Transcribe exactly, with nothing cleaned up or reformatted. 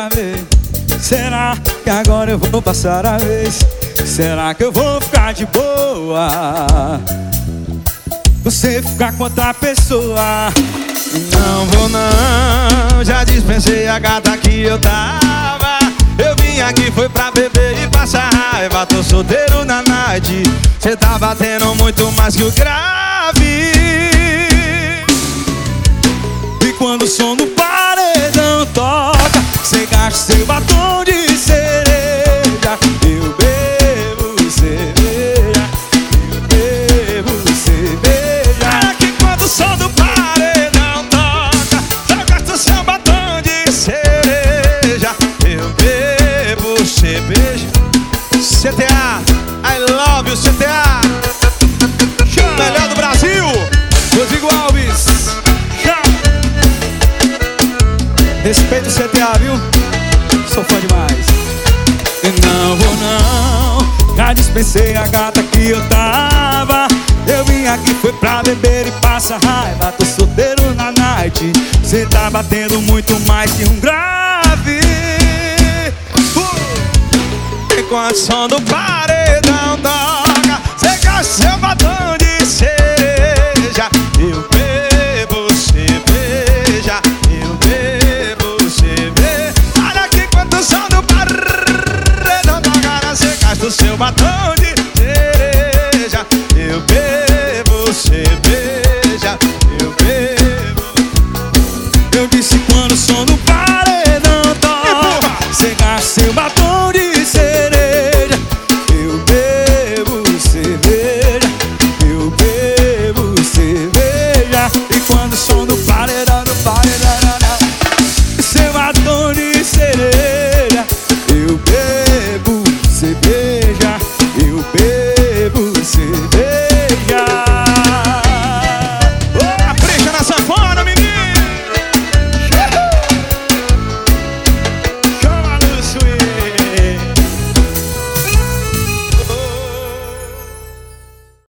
outra vez. Será que agora eu vou passar a vez? Será que eu vou ficar de boa? Você ficar com outra pessoa? Não vou não, já dispensei a gata que eu tava. Eu vim aqui foi pra beber e passar raiva. Tô solteiro na night. Cê tá batendo muito mais que o grave. E quando o som do paredão toca, cê gasta seu batom de cereja. Eu bebo cerveja, eu bebo cerveja. É que quando o som do paredão toca, cê gasta seu batom de cereja. Eu bebo cerveja. C T A, I love you C T A. Melhor do Brasil, Rodrigo Alves. Respeito o C T A, viu? Sou fã demais. E não vou não, já dispensei a gata que eu tava. Eu vim aqui foi pra beber e passa raiva. Tô solteiro na night. Cê tá batendo muito mais que um grave. uh! Enquanto o som do bar